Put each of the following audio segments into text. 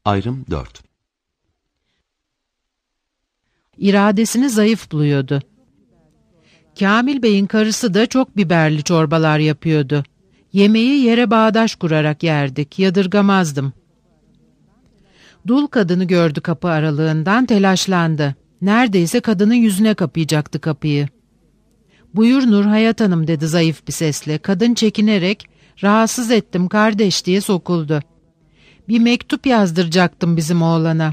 Ayrım 4. İradesini zayıf buluyordu. Kamil Bey'in karısı da çok biberli çorbalar yapıyordu. Yemeği yere bağdaş kurarak yerdik, yadırgamazdım. Dul kadını gördü kapı aralığından, telaşlandı. Neredeyse kadının yüzüne kapayacaktı kapıyı. "Buyur Nurhayat Hanım," dedi zayıf bir sesle. Kadın çekinerek, "Rahatsız ettim kardeş," diye sokuldu. "Bir mektup yazdıracaktım bizim oğlana."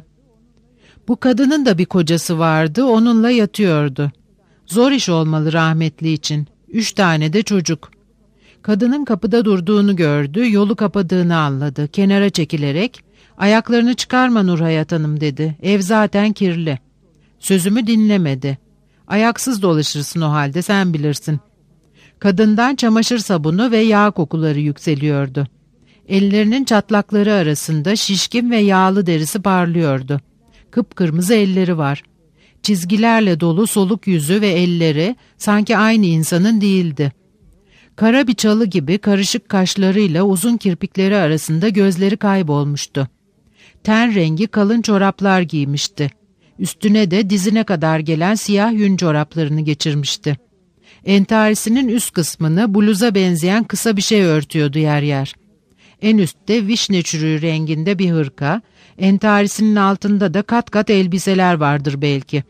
Bu kadının da bir kocası vardı, onunla yatıyordu. Zor iş olmalı rahmetli için. 3 tane de çocuk. Kadının kapıda durduğunu gördü, yolu kapadığını anladı. Kenara çekilerek, "Ayaklarını çıkarma Nurhayat Hanım," dedi. "Ev zaten kirli." Sözümü dinlemedi. "Ayaksız dolaşırsın o halde, sen bilirsin." Kadından çamaşır sabunu ve yağ kokuları yükseliyordu. Ellerinin çatlakları arasında şişkin ve yağlı derisi parlıyordu. Kıpkırmızı elleri var. Çizgilerle dolu soluk yüzü ve elleri sanki aynı insanın değildi. Kara bir çalı gibi karışık kaşlarıyla uzun kirpikleri arasında gözleri kaybolmuştu. Ten rengi kalın çoraplar giymişti. Üstüne de dizine kadar gelen siyah yün çoraplarını geçirmişti. Entarisinin üst kısmını bluza benzeyen kısa bir şey örtüyordu yer yer. En üstte vişne çürüğü renginde bir hırka, entarisinin altında da kat kat elbiseler vardır belki.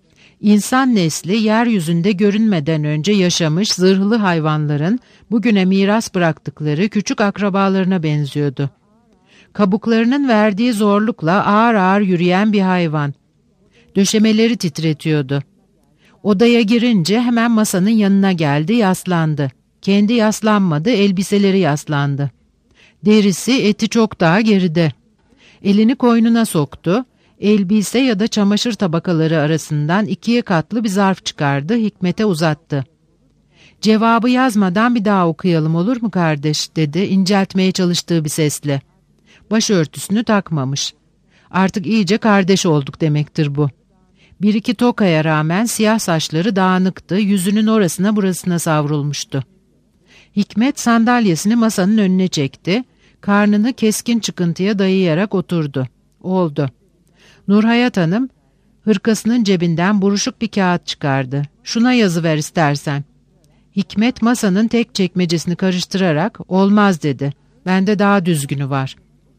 İnsan nesli yeryüzünde görünmeden önce yaşamış zırhlı hayvanların bugüne miras bıraktıkları küçük akrabalarına benziyordu. Kabuklarının verdiği zorlukla ağır ağır yürüyen bir hayvan. Döşemeleri titretiyordu. Odaya girince hemen masanın yanına geldi, yaslandı. Kendi yaslanmadı, elbiseleri yaslandı. Derisi, eti çok daha geride. Elini koynuna soktu. Elbise ya da çamaşır tabakaları arasından 2'ye katlı bir zarf çıkardı, Hikmet'e uzattı. "Cevabı yazmadan bir daha okuyalım olur mu kardeş?" dedi inceltmeye çalıştığı bir sesle. Başörtüsünü takmamış. Artık iyice kardeş olduk demektir bu. Bir iki tokaya rağmen siyah saçları dağınıktı, yüzünün orasına burasına savrulmuştu. Hikmet sandalyesini masanın önüne çekti, karnını keskin çıkıntıya dayayarak oturdu. Oldu. Nurhayat Hanım hırkasının cebinden buruşuk bir kağıt çıkardı. "Şuna yazıver istersen." Hikmet masanın tek çekmecesini karıştırarak "Olmaz," dedi. "Bende daha düzgünü var."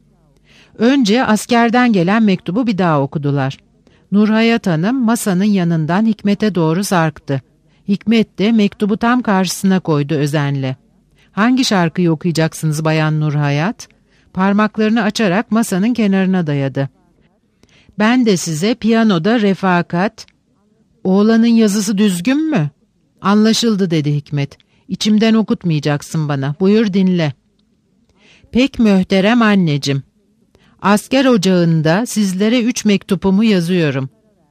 Önce askerden gelen mektubu bir daha okudular. Nurhayat Hanım masanın yanından Hikmet'e doğru sarktı. Hikmet de mektubu tam karşısına koydu özenle. "Hangi şarkıyı okuyacaksınız Bayan Nurhayat?" Parmaklarını açarak masanın kenarına dayadı. "Ben de size piyanoda refakat." "Oğlanın yazısı düzgün mü?" "Anlaşıldı," dedi Hikmet. "İçimden okutmayacaksın bana. Buyur dinle." "Pek mühterem anneciğim. Asker ocağında sizlere 3 mektubumu yazıyorum.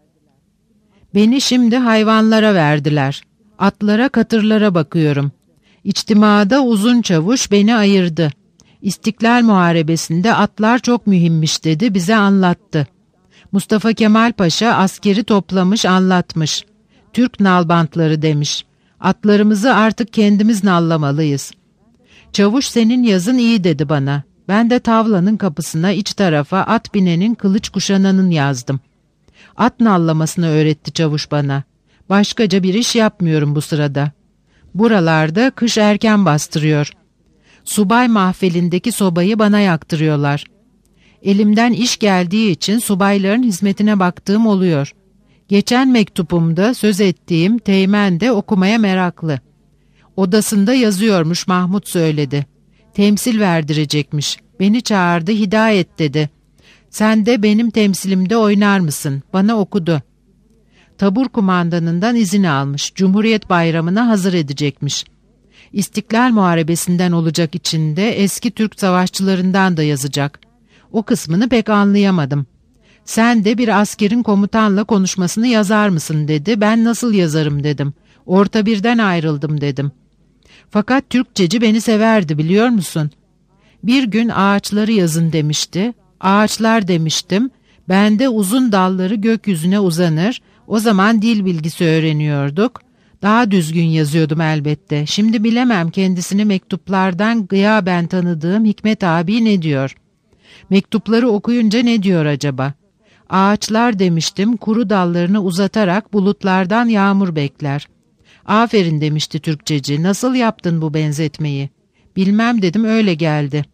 Beni şimdi hayvanlara verdiler. Atlara, katırlara bakıyorum. İçtimada uzun çavuş beni ayırdı. İstiklal Muharebesi'nde atlar çok mühimmiş dedi, bize anlattı. Mustafa Kemal Paşa askeri toplamış anlatmış. Türk nalbantları demiş. Atlarımızı artık kendimiz nallamalıyız. Çavuş senin yazın iyi dedi bana. Ben de tavlanın kapısına iç tarafa at binenin kılıç kuşananın yazdım. At nallamasını öğretti çavuş bana. Başkaca bir iş yapmıyorum bu sırada. Buralarda kış erken bastırıyor. Subay mahfelindeki sobayı bana yaktırıyorlar. Elimden iş geldiği için subayların hizmetine baktığım oluyor. Geçen mektubumda söz ettiğim Teğmen de okumaya meraklı. Odasında yazıyormuş, Mahmut söyledi. Temsil verdirecekmiş. Beni çağırdı, Hidayet dedi. Sen de benim temsilimde oynar mısın? Bana okudu. Tabur kumandanından izin almış. Cumhuriyet Bayramı'na hazır edecekmiş. İstiklal Muharebesi'nden olacak içinde eski Türk savaşçılarından da yazacak. O kısmını pek anlayamadım. Sen de bir askerin komutanla konuşmasını yazar mısın dedi. Ben nasıl yazarım dedim. Orta birden ayrıldım dedim. Fakat Türkçeci beni severdi biliyor musun? Bir gün ağaçları yazın demişti. Ağaçlar demiştim. Ben de uzun dalları gökyüzüne uzanır. O zaman dil bilgisi öğreniyorduk. Daha düzgün yazıyordum elbette. Şimdi bilemem kendisini mektuplardan gıyaben tanıdığım Hikmet abi ne diyor. Mektupları okuyunca ne diyor acaba? Ağaçlar demiştim, kuru dallarını uzatarak bulutlardan yağmur bekler. Aferin demişti Türkçeci, nasıl yaptın bu benzetmeyi? Bilmem dedim, öyle geldi.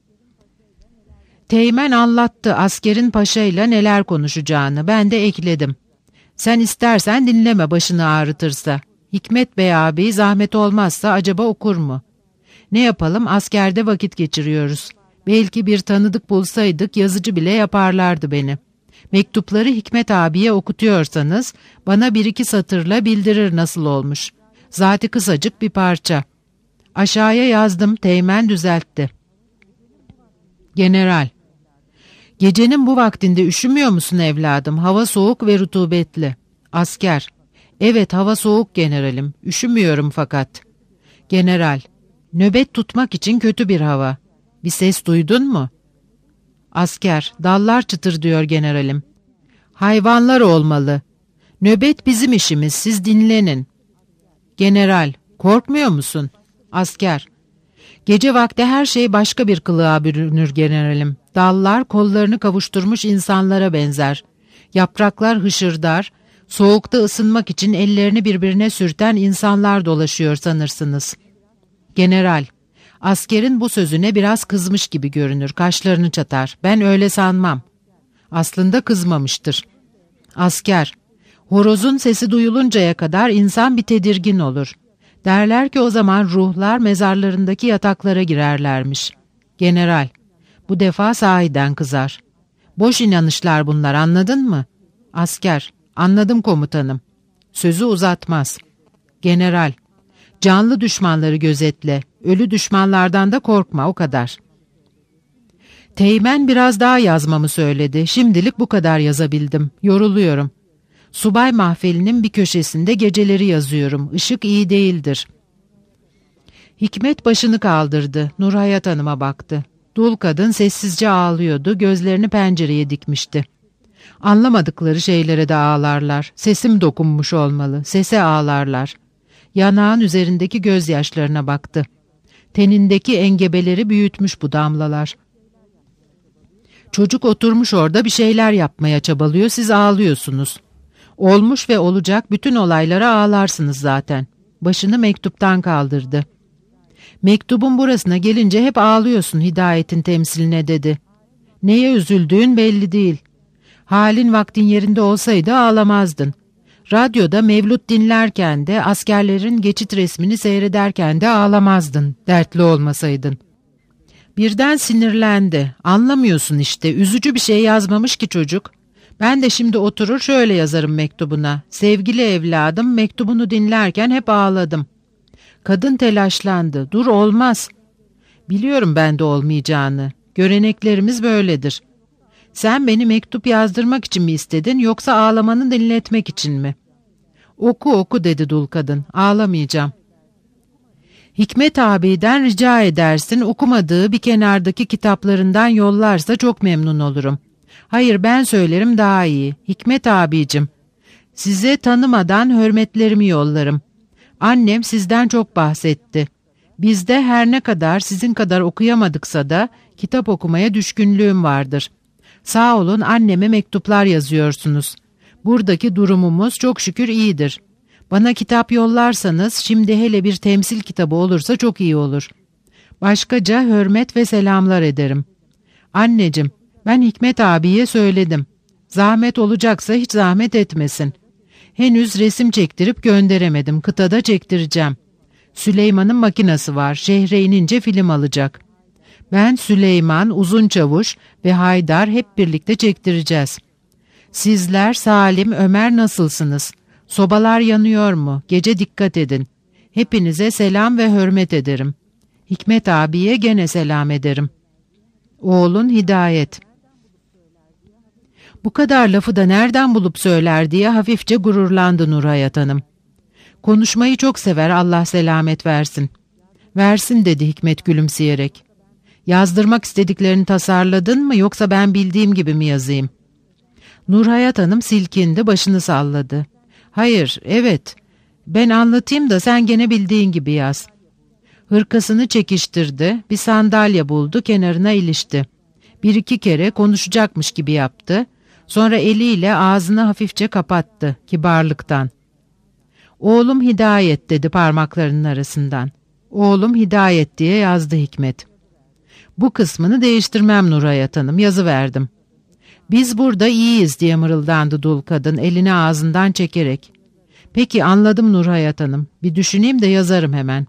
Teğmen anlattı askerin paşayla neler konuşacağını, ben de ekledim. Sen istersen dinleme, başını ağrıtırsa. Hikmet Bey abi zahmet olmazsa acaba okur mu? Ne yapalım, askerde vakit geçiriyoruz. Belki bir tanıdık bulsaydık yazıcı bile yaparlardı beni. Mektupları Hikmet abiye okutuyorsanız bana bir iki satırla bildirir nasıl olmuş. Zaten kısacık bir parça. Aşağıya yazdım, Teğmen düzeltti. General: Gecenin bu vaktinde üşümüyor musun evladım? Hava soğuk ve rutubetli. Asker: Evet, hava soğuk generalim. Üşümüyorum fakat. General: Nöbet tutmak için kötü bir hava. Bir ses duydun mu? Asker: Dallar çıtır diyor generalim. Hayvanlar olmalı. Nöbet bizim işimiz, siz dinlenin. General: Korkmuyor musun? Asker: Gece vakti her şey başka bir kılığa bürünür generalim. Dallar kollarını kavuşturmuş insanlara benzer. Yapraklar hışırdar, soğukta ısınmak için ellerini birbirine sürten insanlar dolaşıyor sanırsınız. General: Askerin bu sözüne biraz kızmış gibi görünür, kaşlarını çatar. Ben öyle sanmam. Aslında kızmamıştır. Asker: Horozun sesi duyuluncaya kadar insan bir tedirgin olur. Derler ki o zaman ruhlar mezarlarındaki yataklara girerlermiş. General: Bu defa sahiden kızar. Boş inanışlar bunlar, anladın mı? Asker: Anladım komutanım. Sözü uzatmaz. General: Canlı düşmanları gözetle, ölü düşmanlardan da korkma, o kadar. Teğmen biraz daha yazmamı söyledi. Şimdilik bu kadar yazabildim. Yoruluyorum. Subay mahfelinin bir köşesinde geceleri yazıyorum. Işık iyi değildir. Hikmet başını kaldırdı. Nurhayat Hanım'a baktı. Dul kadın sessizce ağlıyordu. Gözlerini pencereye dikmişti. Anlamadıkları şeylere de ağlarlar. Sesim dokunmuş olmalı. Sese ağlarlar. Yanağın üzerindeki gözyaşlarına baktı. Tenindeki engebeleri büyütmüş bu damlalar. Çocuk oturmuş orada bir şeyler yapmaya çabalıyor, siz ağlıyorsunuz. Olmuş ve olacak bütün olaylara ağlarsınız zaten. Başını mektuptan kaldırdı. Mektubun burasına gelince hep ağlıyorsun Hidayet'in temsiline dedi. Neye üzüldüğün belli değil. Halin vaktin yerinde olsaydı ağlamazdın. Radyoda mevlüt dinlerken de, askerlerin geçit resmini seyrederken de ağlamazdın, dertli olmasaydın. Birden sinirlendi. Anlamıyorsun işte, üzücü bir şey yazmamış ki çocuk. Ben de şimdi oturur şöyle yazarım mektubuna. Sevgili evladım, mektubunu dinlerken hep ağladım. Kadın telaşlandı. Dur, olmaz. Biliyorum ben de olmayacağını. Göreneklerimiz böyledir. Sen beni mektup yazdırmak için mi istedin, yoksa ağlamanı dinletmek için mi? Oku oku dedi dul kadın. Ağlamayacağım. Hikmet abiden rica edersin, okumadığı bir kenardaki kitaplarından yollarsa çok memnun olurum. Hayır, ben söylerim daha iyi. Hikmet abicim, size tanımadan hürmetlerimi yollarım. Annem sizden çok bahsetti. Bizde her ne kadar sizin kadar okuyamadıksa da kitap okumaya düşkünlüğüm vardır. Sağ olun, anneme mektuplar yazıyorsunuz. Buradaki durumumuz çok şükür iyidir. Bana kitap yollarsanız, şimdi hele bir temsil kitabı olursa çok iyi olur. Başkaca hürmet ve selamlar ederim. Anneciğim, ben Hikmet abiye söyledim. Zahmet olacaksa hiç zahmet etmesin. Henüz resim çektirip gönderemedim, kıtada çektireceğim. Süleyman'ın makinası var, şehre inince film alacak. Ben, Süleyman, Uzun Çavuş ve Haydar hep birlikte çektireceğiz. Sizler, Salim, Ömer nasılsınız? Sobalar yanıyor mu? Gece dikkat edin. Hepinize selam ve hürmet ederim. Hikmet abiye gene selam ederim. Oğlun Hidayet. Bu kadar lafı da nereden bulup söyler diye hafifçe gururlandı Nurhayat Hanım. Konuşmayı çok sever, Allah selamet versin. Versin dedi Hikmet gülümseyerek. Yazdırmak istediklerini tasarladın mı, yoksa ben bildiğim gibi mi yazayım? Nurhayat Hanım silkindi, başını salladı. Hayır, evet. Ben anlatayım da sen gene bildiğin gibi yaz. Hırkasını çekiştirdi, bir sandalye buldu, kenarına ilişti. Bir iki kere konuşacakmış gibi yaptı. Sonra eliyle ağzını hafifçe kapattı kibarlıktan. "Oğlum Hidayet" dedi parmaklarının arasından. "Oğlum Hidayet" diye yazdı Hikmet. "Bu kısmını değiştirmem Nurhayat Hanım, yazıverdim." "Biz burada iyiyiz" diye mırıldandı dul kadın elini ağzından çekerek. "Peki anladım Nurhayat Hanım, bir düşüneyim de yazarım hemen."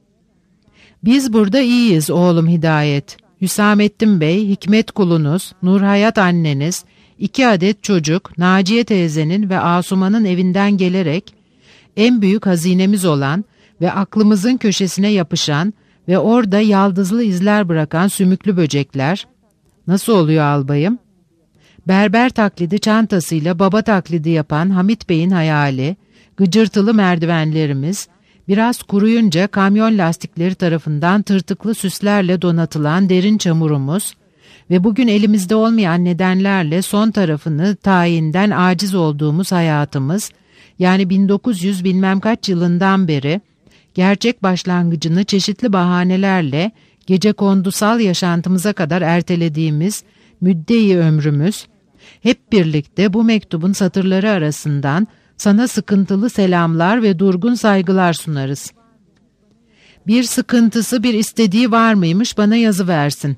"Biz burada iyiyiz oğlum Hidayet. Hüsamettin Bey, Hikmet kulunuz, Nurhayat anneniz, 2 adet çocuk, Naciye teyzenin ve Asuman'ın evinden gelerek en büyük hazinemiz olan ve aklımızın köşesine yapışan ve orada yaldızlı izler bırakan sümüklü böcekler." "Nasıl oluyor albayım?" "Berber taklidi çantasıyla baba taklidi yapan Hamit Bey'in hayali, gıcırtılı merdivenlerimiz, biraz kuruyunca kamyon lastikleri tarafından tırtıklı süslerle donatılan derin çamurumuz ve bugün elimizde olmayan nedenlerle son tarafını tayinden aciz olduğumuz hayatımız, yani 1900 bilmem kaç yılından beri gerçek başlangıcını çeşitli bahanelerle gecekondusal yaşantımıza kadar ertelediğimiz müddei ömrümüz, hep birlikte bu mektubun satırları arasından sana sıkıntılı selamlar ve durgun saygılar sunarız. Bir sıkıntısı, bir istediği var mıymış bana yazı versin.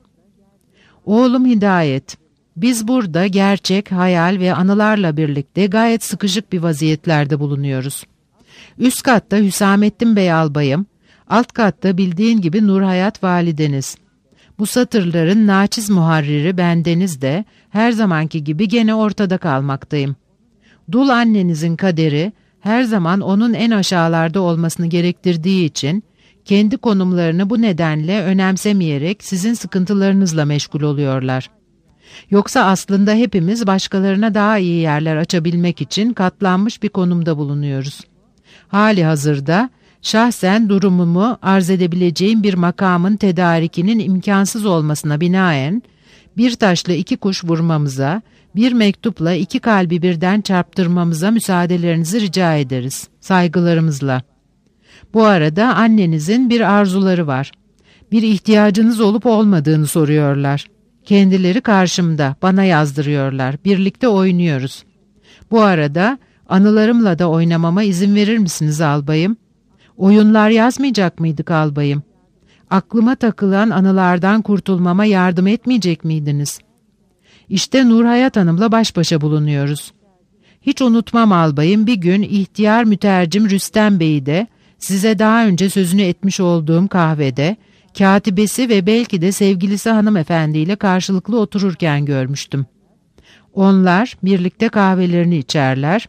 Oğlum Hidayet, biz burada gerçek, hayal ve anılarla birlikte gayet sıkışık bir vaziyetlerde bulunuyoruz. Üst katta Hüsamettin Bey albayım, alt katta bildiğin gibi Nurhayat valideniz. Bu satırların naçiz muharriri bendeniz de her zamanki gibi gene ortada kalmaktayım. Dul annenizin kaderi her zaman onun en aşağılarda olmasını gerektirdiği için kendi konumlarını bu nedenle önemsemeyerek sizin sıkıntılarınızla meşgul oluyorlar. Yoksa aslında hepimiz başkalarına daha iyi yerler açabilmek için katlanmış bir konumda bulunuyoruz. Hali hazırda şahsen durumumu arz edebileceğim bir makamın tedarikinin imkansız olmasına binaen bir taşla 2 kuş vurmamıza, bir mektupla 2 kalbi birden çarptırmamıza müsaadelerinizi rica ederiz. Saygılarımızla. Bu arada annenizin bir arzuları var. Bir ihtiyacınız olup olmadığını soruyorlar. Kendileri karşımda, bana yazdırıyorlar. Birlikte oynuyoruz. Bu arada anılarımla da oynamama izin verir misiniz albayım? Oyunlar yazmayacak mıydık albayım? Aklıma takılan anılardan kurtulmama yardım etmeyecek miydiniz? İşte Nurhayat Hanım'la baş başa bulunuyoruz. Hiç unutmam albayım, bir gün ihtiyar mütercim Rüstem Bey'i de size daha önce sözünü etmiş olduğum kahvede katibesi ve belki de sevgilisi hanımefendiyle karşılıklı otururken görmüştüm. Onlar birlikte kahvelerini içerler.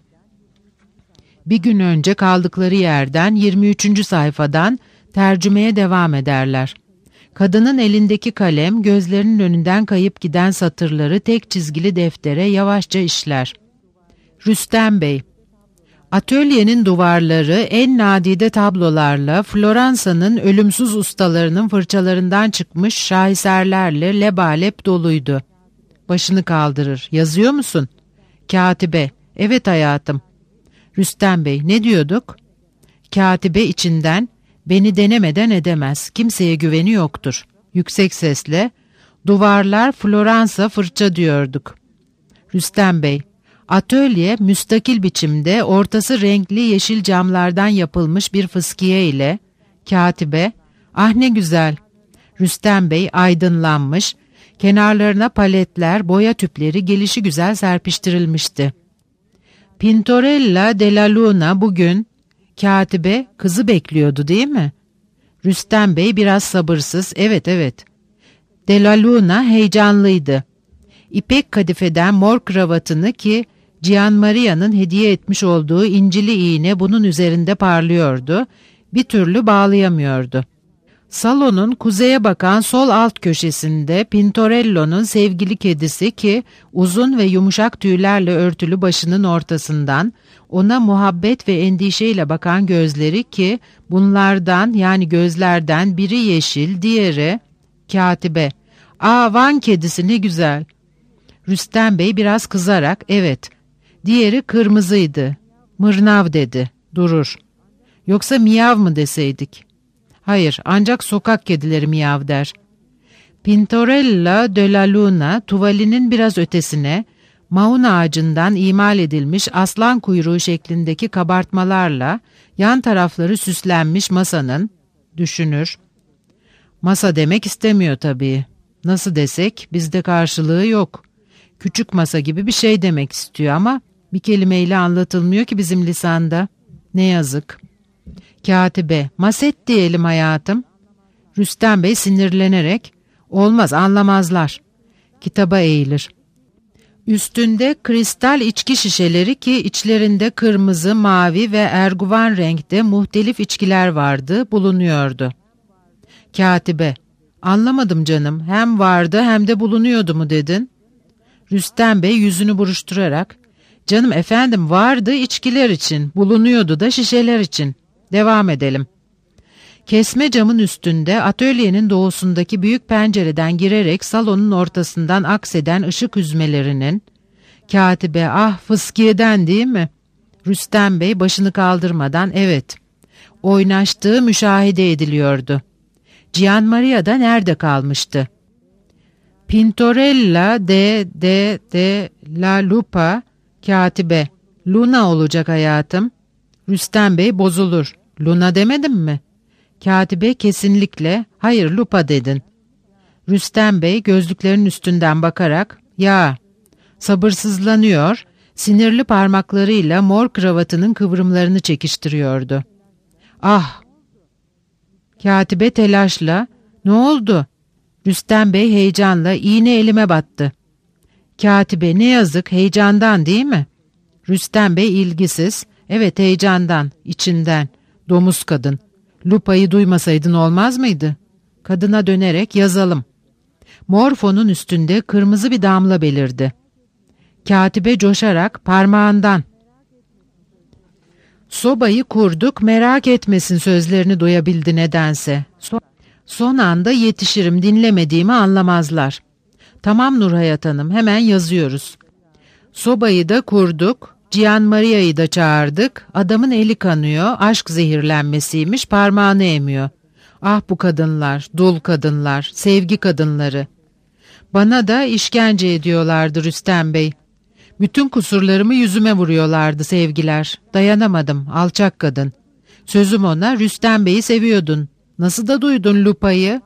Bir gün önce kaldıkları yerden 23. sayfadan tercümeye devam ederler. Kadının elindeki kalem gözlerinin önünden kayıp giden satırları tek çizgili deftere yavaşça işler. Rüstem Bey, atölyenin duvarları en nadide tablolarla, Floransa'nın ölümsüz ustalarının fırçalarından çıkmış şaheserlerle lebalep doluydu. Başını kaldırır. Yazıyor musun? Katibe, evet hayatım. Rüstem Bey, ne diyorduk? Katibe içinden, beni denemeden edemez, kimseye güveni yoktur. Yüksek sesle, duvarlar Floransa fırça diyorduk. Rüstem Bey, atölye müstakil biçimde ortası renkli yeşil camlardan yapılmış bir fıskiye ile, katibe, ah ne güzel. Rüstem Bey aydınlanmış, kenarlarına paletler, boya tüpleri gelişigüzel serpiştirilmişti. Pintorella della Luna bugün, katibe, kızı bekliyordu değil mi? Rüstem Bey biraz sabırsız, evet. Della Luna heyecanlıydı. İpek kadifeden mor kravatını ki Gian Maria'nın hediye etmiş olduğu incili iğne bunun üzerinde parlıyordu, bir türlü bağlayamıyordu. Salonun kuzeye bakan sol alt köşesinde Pintorello'nun sevgili kedisi ki uzun ve yumuşak tüylerle örtülü başının ortasından ona muhabbet ve endişeyle bakan gözleri ki bunlardan yani gözlerden biri yeşil, diğeri katibe. Aa, Van kedisi ne güzel. Rüstem Bey biraz kızarak evet. Diğeri kırmızıydı. Mırnav dedi. Durur. Yoksa miyav mı deseydik? Hayır, ancak sokak kedileri miyav der. Pintorella de la Luna, tuvalinin biraz ötesine, maun ağacından imal edilmiş aslan kuyruğu şeklindeki kabartmalarla yan tarafları süslenmiş masanın, düşünür. Masa demek istemiyor tabii. Nasıl desek bizde karşılığı yok. Küçük masa gibi bir şey demek istiyor ama bir kelimeyle anlatılmıyor ki bizim lisanda. Ne yazık. Katibe, maset diyelim hayatım. Rüstem Bey sinirlenerek, olmaz anlamazlar. Kitaba eğilir. Üstünde kristal içki şişeleri ki içlerinde kırmızı, mavi ve erguvan renkte muhtelif içkiler vardı, bulunuyordu. Katibe, anlamadım canım, hem vardı hem de bulunuyordu mu dedin? Rüstem Bey yüzünü buruşturarak, canım efendim vardı içkiler için, bulunuyordu da şişeler için. Devam edelim. Kesme camın üstünde atölyenin doğusundaki büyük pencereden girerek salonun ortasından akseden ışık hüzmelerinin, Katibe, ah fıskiyeden değil mi? Rüstem Bey başını kaldırmadan, evet. Oynaştığı müşahede ediliyordu. Gian Maria da nerede kalmıştı? Pintorella de la Lupa, Katibe, Luna olacak hayatım. Rüstem Bey bozulur. Luna demedim mi? Katibe kesinlikle, hayır Lupa dedin. Rüstem Bey gözlüklerin üstünden bakarak, ya, sabırsızlanıyor, sinirli parmaklarıyla mor kravatının kıvrımlarını çekiştiriyordu. Ah! Katibe telaşla, ne oldu? Rüstem Bey heyecanla, iğne elime battı. Katibe, ne yazık, heyecandan değil mi? Rüstem Bey ilgisiz, evet heyecandan, içinden, domuz kadın. Lupa'yı duymasaydın olmaz mıydı? Kadına dönerek, yazalım. Mor fonun üstünde kırmızı bir damla belirdi. Katibe coşarak, parmağından. Sobayı kurduk, merak etmesin sözlerini duyabildi nedense. Son anda yetişirim, dinlemediğimi anlamazlar. Tamam Nurhayat Hanım, hemen yazıyoruz. Sobayı da kurduk, Gian Maria'yı da çağırdık, adamın eli kanıyor, aşk zehirlenmesiymiş, parmağını emiyor. Ah bu kadınlar, dul kadınlar, sevgi kadınları. Bana da işkence ediyorlardı Rüstem Bey. Bütün kusurlarımı yüzüme vuruyorlardı sevgiler. Dayanamadım, alçak kadın. Sözüm ona, Rüstem Bey'i seviyordun. Nasıl da duydun Lupa'yı?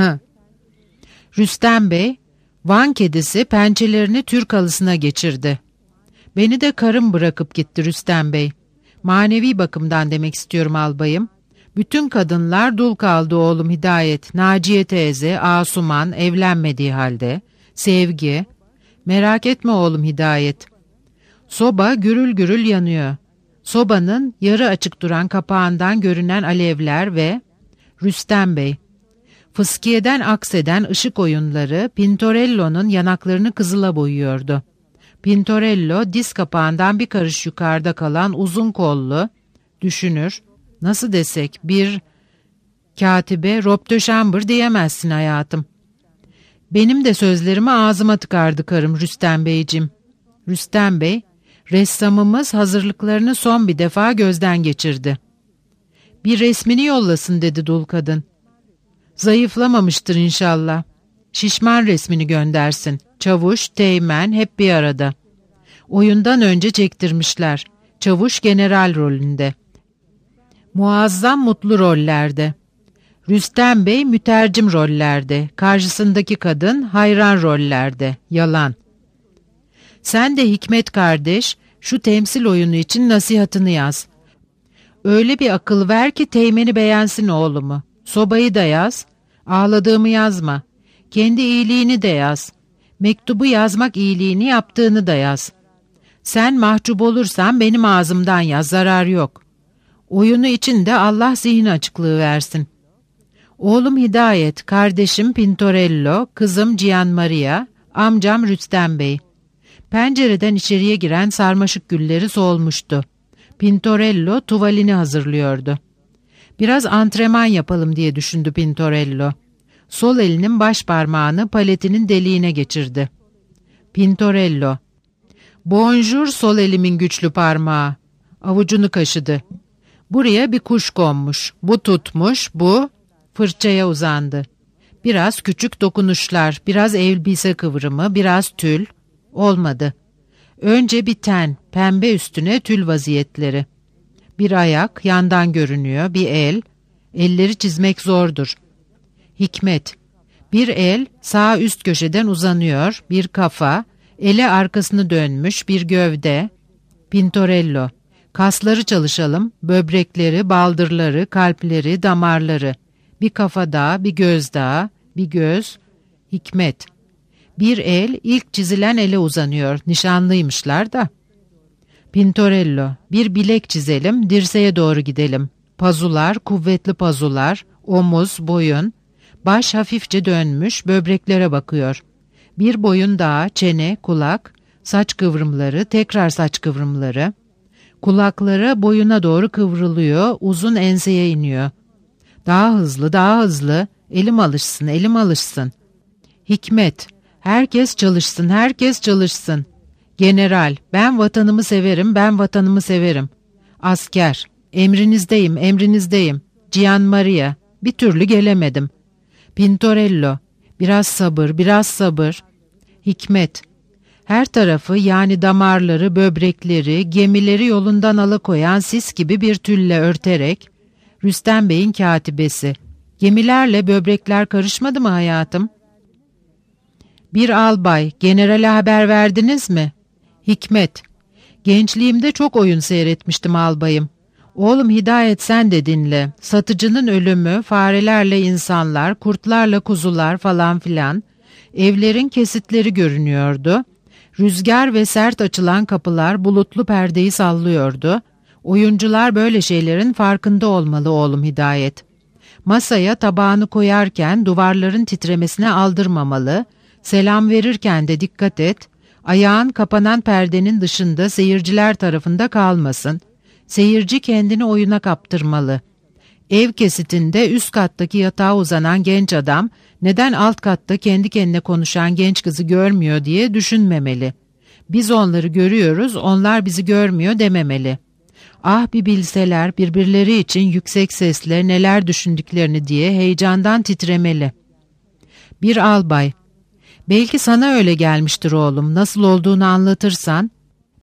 Rüstem Bey, Van kedisi pençelerini Türk halısına geçirdi. Beni de karım bırakıp gitti Rüstem Bey. Manevi bakımdan demek istiyorum albayım. Bütün kadınlar dul kaldı oğlum Hidayet, Naciye teyze, Asuman evlenmediği halde. Sevgi. Merak etme oğlum Hidayet. Soba gürül gürül yanıyor. Sobanın yarı açık duran kapağından görünen alevler ve Rüstem Bey. Fıskiye'den akseden ışık oyunları Pintorello'nun yanaklarını kızıla boyuyordu. Pintorello diz kapağından bir karış yukarıda kalan uzun kollu, düşünür, nasıl desek bir katibe robe de chambre diyemezsin hayatım. Benim de sözlerimi ağzıma tıkardı karım Rüstem Beyciğim. Rüstem Bey, ressamımız hazırlıklarını son bir defa gözden geçirdi. Bir resmini yollasın dedi dul kadın. Zayıflamamıştır inşallah. Şişman resmini göndersin. Çavuş, teğmen hep bir arada. Oyundan önce çektirmişler. Çavuş general rolünde. Muazzam mutlu rollerde. Rüstem Bey mütercim rollerde. Karşısındaki kadın hayran rollerde. Yalan. Sen de Hikmet kardeş şu temsil oyunu için nasihatını yaz. Öyle bir akıl ver ki teğmeni beğensin oğlumu. Sobayı da yaz. Ağladığımı yazma. Kendi iyiliğini de yaz. Mektubu yazmak iyiliğini yaptığını da yaz. Sen mahcup olursan benim ağzımdan yaz, zarar yok. Oyunu için de Allah zihin açıklığı versin. Oğlum Hidayet, kardeşim Pintorello, kızım Gian Maria, amcam Rüstem Bey. Pencereden içeriye giren sarmaşık gülleri solmuştu. Pintorello tuvalini hazırlıyordu. Biraz antrenman yapalım diye düşündü Pintorello. Sol elinin baş parmağını paletinin deliğine geçirdi. Pintorello. Bonjour sol elimin güçlü parmağı. Avucunu kaşıdı. Buraya bir kuş konmuş. Bu tutmuş, bu fırçaya uzandı. Biraz küçük dokunuşlar, biraz elbise kıvrımı, biraz tül. Olmadı. Önce bir ten, pembe üstüne tül vaziyetleri. Bir ayak, yandan görünüyor, bir el. Elleri çizmek zordur. Hikmet. Bir el sağ üst köşeden uzanıyor, bir kafa, ele arkasını dönmüş, bir gövde. Pintorello. Kasları çalışalım, böbrekleri, baldırları, kalpleri, damarları. Bir kafa daha, bir göz daha, bir göz. Hikmet. Bir el ilk çizilen ele uzanıyor, nişanlıymışlar da. Pintorello. Bir bilek çizelim, dirseğe doğru gidelim. Pazular, kuvvetli pazular, omuz, boyun. Baş hafifçe dönmüş, böbreklere bakıyor. Bir boyun daha, çene, kulak, saç kıvrımları, tekrar saç kıvrımları. Kulakları boyuna doğru kıvrılıyor, uzun enseye iniyor. Daha hızlı, daha hızlı. Elim alışsın, elim alışsın. Hikmet. Herkes çalışsın, herkes çalışsın. General. Ben vatanımı severim, ben vatanımı severim. Asker. Emrinizdeyim, emrinizdeyim. Gian Maria. Bir türlü gelemedim. Pintorello. Biraz sabır, biraz sabır. Hikmet. Her tarafı yani damarları, böbrekleri, gemileri yolundan alıkoyan sis gibi bir tülle örterek, Rüstem Bey'in katibesi. Gemilerle böbrekler karışmadı mı hayatım? Bir albay, generale haber verdiniz mi? Hikmet. Gençliğimde çok oyun seyretmiştim albayım. Oğlum Hidayet sen de dinle. Satıcının ölümü, farelerle insanlar, kurtlarla kuzular falan filan. Evlerin kesitleri görünüyordu. Rüzgar ve sert açılan kapılar bulutlu perdeyi sallıyordu. Oyuncular böyle şeylerin farkında olmalı oğlum Hidayet. Masaya tabağını koyarken duvarların titremesine aldırmamalı, selam verirken de dikkat et, ayağın kapanan perdenin dışında seyirciler tarafında kalmasın. Seyirci kendini oyuna kaptırmalı. Ev kesitinde üst kattaki yatağa uzanan genç adam neden alt katta kendi kendine konuşan genç kızı görmüyor diye düşünmemeli. Biz onları görüyoruz, onlar bizi görmüyor dememeli. Ah bir bilseler birbirleri için yüksek sesle neler düşündüklerini diye heyecandan titremeli. Bir albay. Belki sana öyle gelmiştir oğlum, nasıl olduğunu anlatırsan,